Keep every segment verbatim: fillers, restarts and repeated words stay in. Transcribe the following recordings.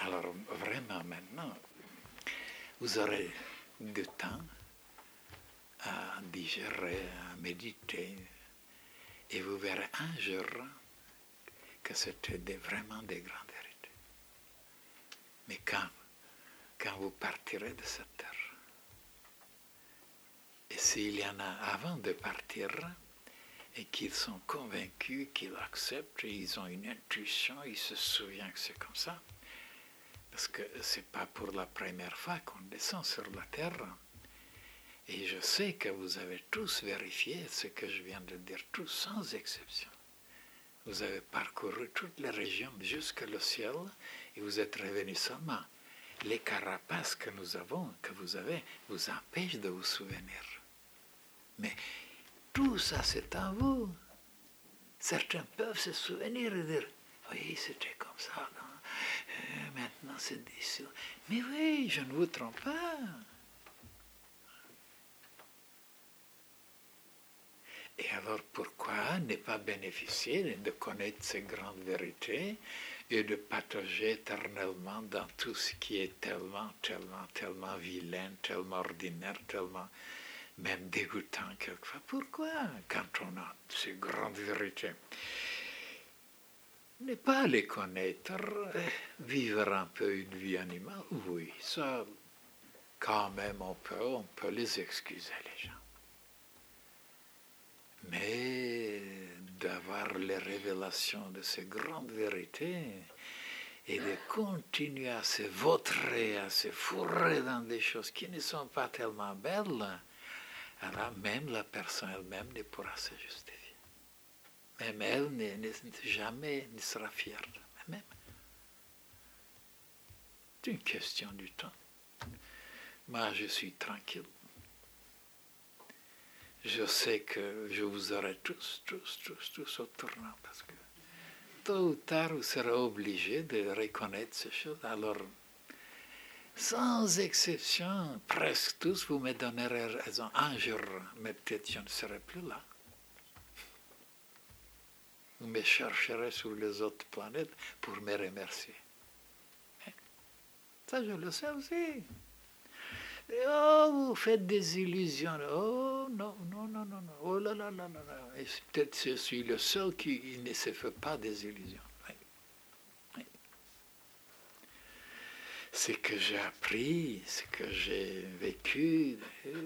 Alors, vraiment, maintenant, vous aurez du temps à digérer, à méditer, et vous verrez un jour que c'était des, vraiment des grandes vérités. Mais quand, quand vous partirez de cette terre, et s'il y en a avant de partir, et qu'ils sont convaincus, qu'ils acceptent, et ils ont une intuition, ils se souviennent que c'est comme ça, parce que ce n'est pas pour la première fois qu'on descend sur la terre. Et je sais que vous avez tous vérifié ce que je viens de dire, tous sans exception. Vous avez parcouru toutes les régions jusqu'au ciel et vous êtes revenus seulement. Les carapaces que nous avons, que vous avez, vous empêchent de vous souvenir. Mais tout ça, c'est en vous. Certains peuvent se souvenir et dire, oui, c'était comme ça. Euh, maintenant, c'est d'ici. Mais oui, je ne vous trompe pas. Et alors, pourquoi ne pas bénéficier de connaître ces grandes vérités et de partager éternellement dans tout ce qui est tellement, tellement, tellement vilain, tellement ordinaire, tellement même dégoûtant quelquefois? Pourquoi, quand on a ces grandes vérités, ne pas les connaître, vivre un peu une vie animale? Oui, ça, quand même, on peut, on peut les excuser, les gens. Mais d'avoir les révélations de ces grandes vérités et de continuer à se vautrer, à se fourrer dans des choses qui ne sont pas tellement belles, alors même la personne elle-même ne pourra se justifier. Même elle ne, ne, jamais ne sera fière d'elle-même. C'est une question du temps. Moi, je suis tranquille. Je sais que je vous aurai tous, tous, tous, tous au tournant, parce que tôt ou tard, vous serez obligés de reconnaître ces choses. Alors, sans exception, presque tous, vous me donnerez raison. Un jour, mais peut-être je ne serai plus là. Vous me chercherez sur les autres planètes pour me remercier. Ça, je le sais aussi. Oh, vous faites des illusions. Oh, non, non, non, non, non. Oh là là là là là. Et peut-être je suis le seul qui ne se fait pas des illusions. Oui. Oui. Ce que j'ai appris, ce que j'ai vécu,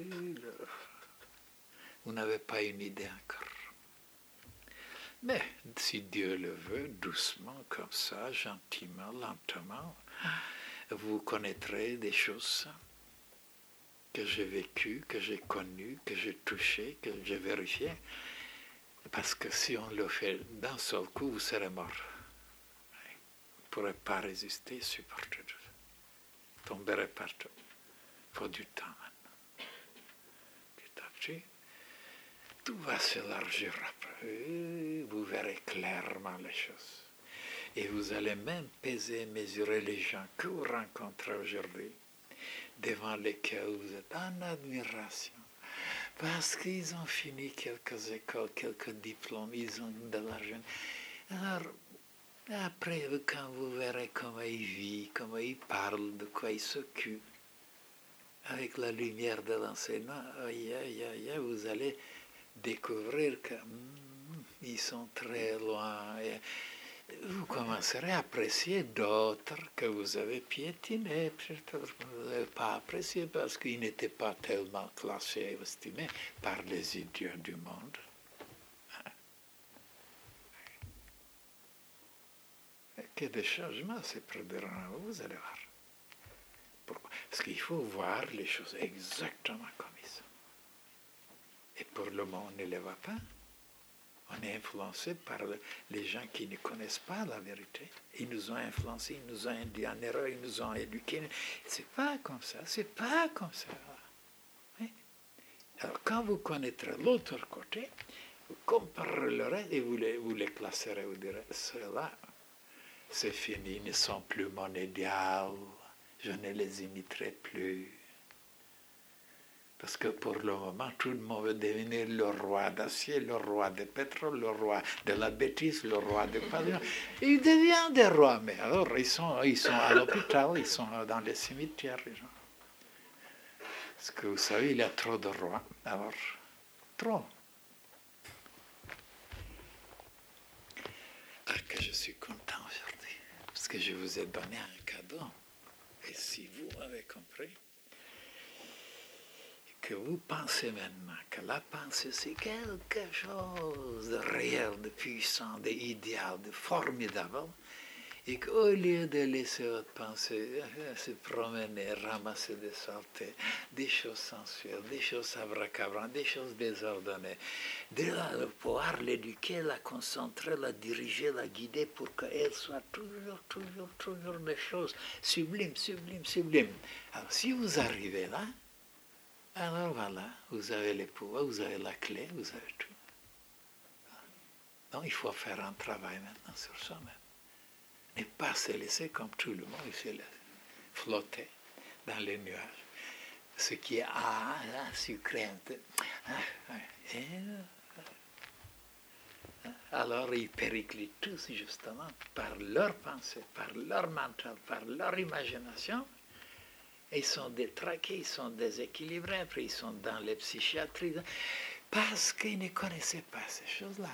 vous n'avez pas une idée encore. Mais si Dieu le veut, doucement, comme ça, gentiment, lentement, vous connaîtrez des choses que j'ai vécues, que j'ai connues, que j'ai touchées, que j'ai vérifiées. Parce que si on le fait d'un seul coup, vous serez mort. Vous ne pourrez pas résister, supporter. Vous tomberez partout. Il faut du temps maintenant. Petit à petit, tout va s'élargir après. Vous verrez clairement les choses. Et vous allez même peser et mesurer les gens que vous rencontrez aujourd'hui, devant lesquels vous êtes en admiration, parce qu'ils ont fini quelques écoles, quelques diplômes, ils ont de l'argent. Alors, après, quand vous verrez comment ils vivent, comment ils parlent, de quoi ils s'occupent, avec la lumière de l'enseignement, aïe, aïe, aïe, vous allez découvrir qu'ils mm, sont très loin. Et, vous commencerez à apprécier d'autres que vous avez piétinés, peut-être que vous n'avez pas apprécié parce qu'ils n'étaient pas tellement classés et estimés par les idiots du monde. Et que des changements se produiront, vous allez voir. Pourquoi? Parce qu'il faut voir les choses exactement comme ils sont. Et pour le moment, on ne les voit pas. On est influencé par les gens qui ne connaissent pas la vérité. Ils nous ont influencés, ils nous ont induits en erreur, ils nous ont éduqués. C'est pas comme ça, c'est pas comme ça. Oui. Alors quand vous connaîtrez l'autre côté, vous comparerez et vous les, vous les classerez, vous direz, ceux-là, c'est fini, ils ne sont plus mon idéal, je ne les imiterai plus. Parce que pour le moment, tout le monde veut devenir le roi d'acier, le roi de pétrole, le roi de la bêtise, le roi de pavillon. Ils deviennent des rois, mais alors ils sont, ils sont à l'hôpital, ils sont dans les cimetières. Les gens. Parce que vous savez, il y a trop de rois. Alors, trop. Alors que je suis content aujourd'hui, parce que je vous ai donné un cadeau. Et si vous avez compris, que vous pensez maintenant que la pensée c'est quelque chose de réel, de puissant, d'idéal, de formidable, et qu'au lieu de laisser votre pensée se promener, ramasser des saletés, des choses sensuelles, des choses abracabrantes, des choses désordonnées, de la, pouvoir l'éduquer, la concentrer, la diriger, la guider pour qu'elle soit toujours, toujours, toujours des choses sublimes, sublimes, sublimes. Alors si vous arrivez là, alors voilà, vous avez les pouvoirs, vous avez la clé, vous avez tout. Donc il faut faire un travail maintenant sur soi-même. Ne pas se laisser comme tout le monde, il se laisse flotter dans les nuages. Ce qui est ah, ah sucré. Ah, et, alors ils périclitent tous justement par leur pensée, par leur mental, par leur imagination. Ils sont détraqués, ils sont déséquilibrés, après ils sont dans les psychiatries, parce qu'ils ne connaissaient pas ces choses-là.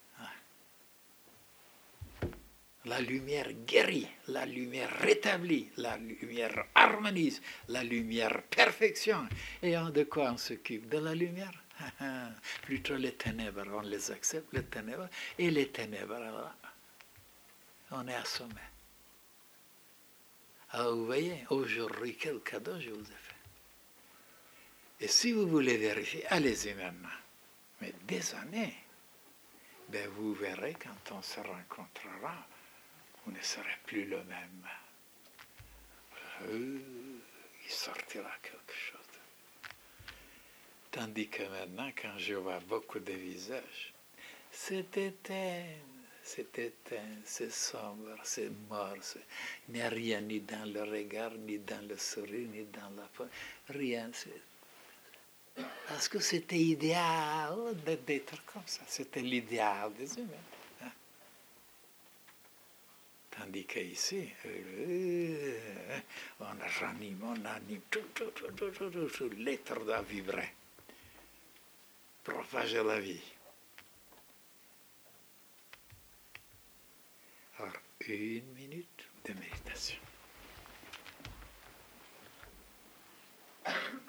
La lumière guérit, la lumière rétablit, la lumière harmonise, la lumière perfectionne. Et de quoi on s'occupe? De la lumière. Plutôt les ténèbres, on les accepte, les ténèbres, et les ténèbres, alors, on est assommé. Alors vous voyez, aujourd'hui, quel cadeau je vous ai fait. Et si vous voulez vérifier, allez-y maintenant. Mais des années, ben vous verrez quand on se rencontrera, vous ne serez plus le même. Euh, il sortira quelque chose. Tandis que maintenant, quand je vois beaucoup de visages, c'est éteint. C'est éteint, c'est sombre, c'est mort. C'est... Il n'y a rien ni dans le regard, ni dans le sourire, ni dans la peau. Rien. C'est... Parce que c'était idéal d'être comme ça. C'était l'idéal des humains. Hein? Tandis qu'ici, euh, on ranime, on anime, tout, tout, tout, tout, tout, tout, tout. L'être doit vibrer. Propager la vie. Alors, une minute de méditation.